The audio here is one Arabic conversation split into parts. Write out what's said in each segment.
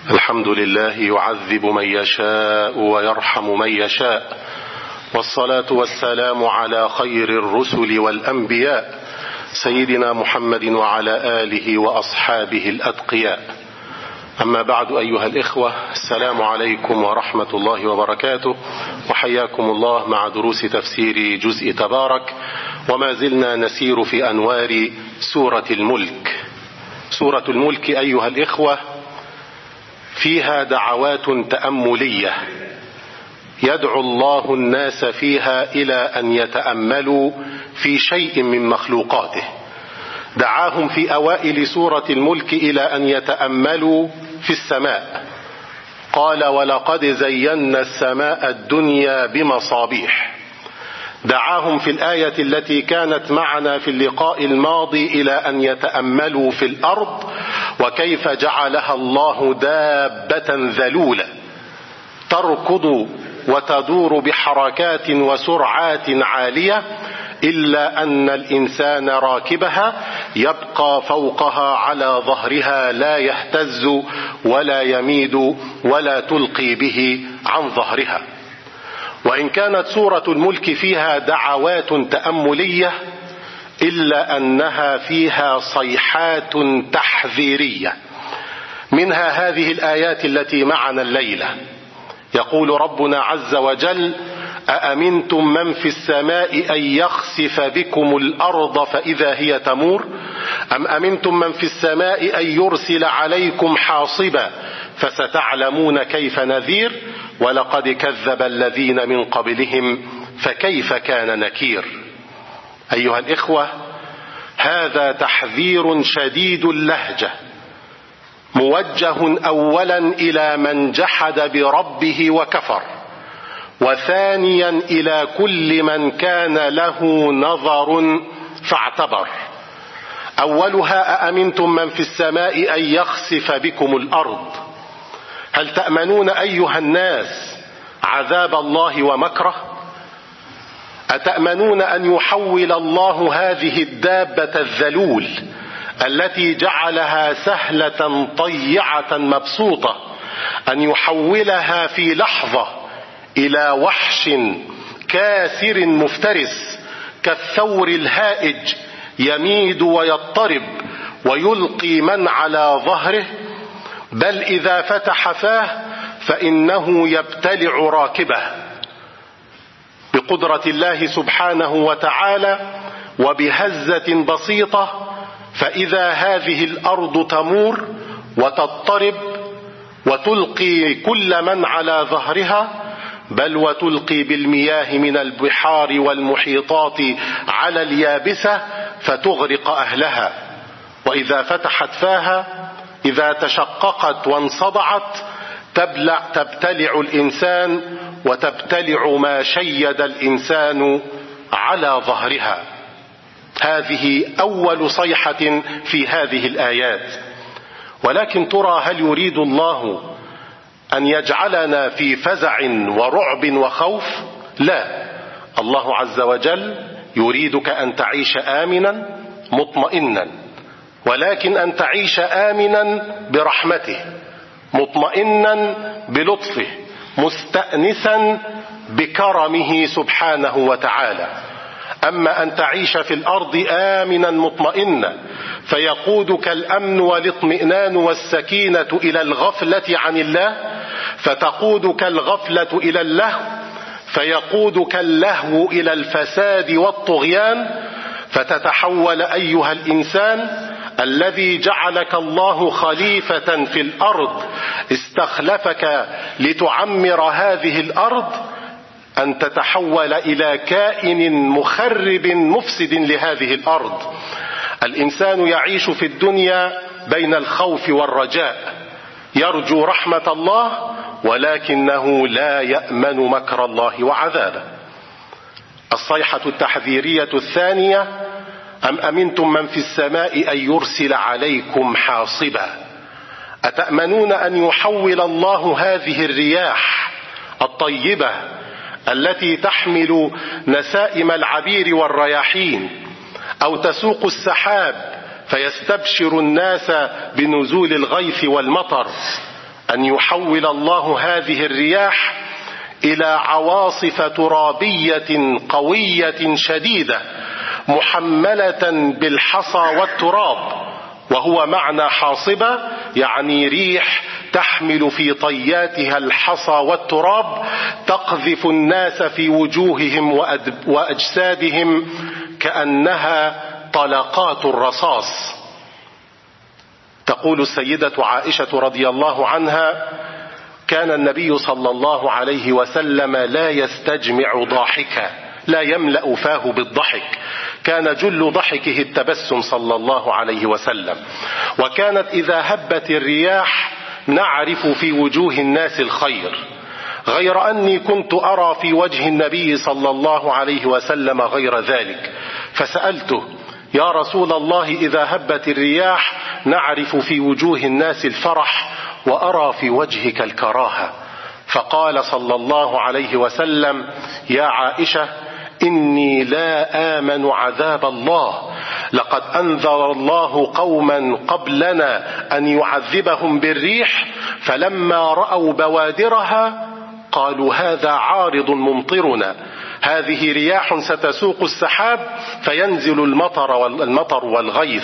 الحمد لله يعذب من يشاء ويرحم من يشاء، والصلاة والسلام على خير الرسل والأنبياء سيدنا محمد وعلى آله وأصحابه الأتقياء. أما بعد أيها الإخوة، السلام عليكم ورحمة الله وبركاته، وحياكم الله مع دروس تفسير جزء تبارك، وما زلنا نسير في أنوار سورة الملك. سورة الملك أيها الإخوة فيها دعوات تأملية يدعو الله الناس فيها إلى أن يتأملوا في شيء من مخلوقاته. دعاهم في أوائل سورة الملك إلى أن يتأملوا في السماء، قال: ولقد زينا السماء الدنيا بمصابيح. دعاهم في الآية التي كانت معنا في اللقاء الماضي إلى أن يتأملوا في الأرض وكيف جعلها الله دابة ذلولة تركض وتدور بحركات وسرعات عالية، إلا أن الإنسان راكبها يبقى فوقها على ظهرها لا يهتز ولا يميد ولا تلقي به عن ظهرها. وإن كانت سورة الملك فيها دعوات تأملية إلا أنها فيها صيحات تحذيرية، منها هذه الآيات التي معنا الليلة. يقول ربنا عز وجل: أأمنتم من في السماء أن يخسف بكم الأرض فإذا هي تمور، أم أمنتم من في السماء أن يرسل عليكم حاصبا فستعلمون كيف نذير، ولقد كذب الذين من قبلهم فكيف كان نكير. أيها الإخوة، هذا تحذير شديد اللهجة، موجه أولا إلى من جحد بربه وكفر، وثانيا إلى كل من كان له نظر فاعتبر. أولها: أأمنتم من في السماء أن يخسف بكم الأرض. هل تأمنون أيها الناس عذاب الله ومكره؟ أتأمنون أن يحول الله هذه الدابة الذلول التي جعلها سهلة طيعة مبسوطة، أن يحولها في لحظة إلى وحش كاسر مفترس كالثور الهائج يميد ويضطرب ويلقي من على ظهره؟ بل إذا فتح فاه فإنه يبتلع راكبه بقدرة الله سبحانه وتعالى وبهزة بسيطة، فإذا هذه الأرض تمور وتضطرب وتلقي كل من على ظهرها، بل وتلقي بالمياه من البحار والمحيطات على اليابسة فتغرق أهلها. وإذا فتحت فاها، إذا تشققت وانصدعت، تبتلع الإنسان وتبتلع ما شيد الإنسان على ظهرها. هذه أول صيحة في هذه الآيات. ولكن ترى، هل يريد الله أن يجعلنا في فزع ورعب وخوف؟ لا، الله عز وجل يريدك أن تعيش آمنا مطمئنا، ولكن أن تعيش آمنا برحمته، مطمئنا بلطفه، مستأنسا بكرمه سبحانه وتعالى. أما أن تعيش في الأرض آمنا مطمئنا فيقودك الأمن والاطمئنان والسكينة إلى الغفلة عن الله، فتقودك الغفلة إلى اللهو، فيقودك اللهو إلى الفساد والطغيان، فتتحول أيها الإنسان الذي جعلك الله خليفة في الأرض، استخلفك لتعمر هذه الأرض، أن تتحول إلى كائن مخرب مفسد لهذه الأرض. الإنسان يعيش في الدنيا بين الخوف والرجاء، يرجو رحمة الله ولكنه لا يأمن مكر الله وعذابه. الصيحة التحذيرية الثانية: أم أمنتم من في السماء أن يرسل عليكم حاصبا. أتأمنون أن يحول الله هذه الرياح الطيبة التي تحمل نسائم العبير والرياحين، أو تسوق السحاب فيستبشر الناس بنزول الغيث والمطر، أن يحول الله هذه الرياح إلى عواصف ترابية قوية شديدة محملة بالحصى والتراب. وهو معنى حاصبة يعني ريح تحمل في طياتها الحصى والتراب، تقذف الناس في وجوههم وأجسادهم كأنها طلقات الرصاص. تقول السيدة عائشة رضي الله عنها: كان النبي صلى الله عليه وسلم لا يستجمع ضاحكا، لا يملأ فاه بالضحك، كان جل ضحكه التبسم صلى الله عليه وسلم. وكانت إذا هبت الرياح نعرف في وجوه الناس الخير، غير أني كنت أرى في وجه النبي صلى الله عليه وسلم غير ذلك، فسألته: يا رسول الله، إذا هبت الرياح نعرف في وجوه الناس الفرح وأرى في وجهك الكراهة. فقال صلى الله عليه وسلم: يا عائشة، إني لا آمن عذاب الله، لقد أنذر الله قوما قبلنا أن يعذبهم بالريح، فلما رأوا بوادرها قالوا هذا عارض ممطرنا، هذه رياح ستسوق السحاب فينزل المطر والغيث،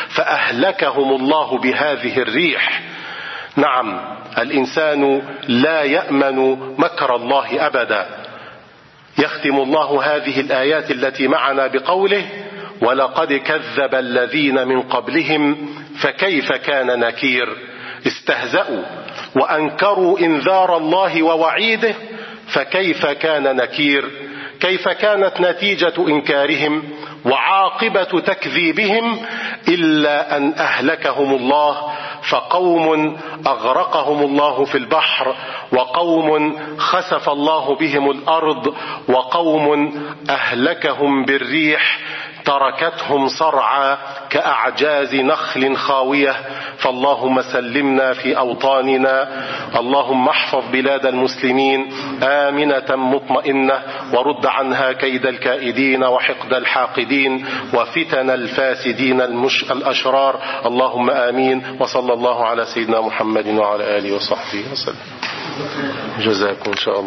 فأهلكهم الله بهذه الريح. نعم، الإنسان لا يأمن مكر الله أبدا. يختم الله هذه الآيات التي معنا بقوله: ولقد كذب الذين من قبلهم فكيف كان نكير. استهزأوا وأنكروا إنذار الله ووعيده، فكيف كان نكير. كيف كانت نتيجة إنكارهم وعاقبة تكذيبهم إلا أن أهلكهم الله. فقوم أغرقهم الله في البحر، وقوم خسف الله بهم الأرض، وقوم أهلكهم بالريح تركتهم صرعى كأعجاز نخل خاوية. فاللهم سلمنا في أوطاننا، اللهم احفظ بلاد المسلمين آمنة مطمئنة، ورد عنها كيد الكائدين وحقد الحاقدين وفتن الفاسدين الأشرار، اللهم آمين. وصلى الله على سيدنا محمد وعلى آله وصحبه وسلم. جزاكم إن شاء الله.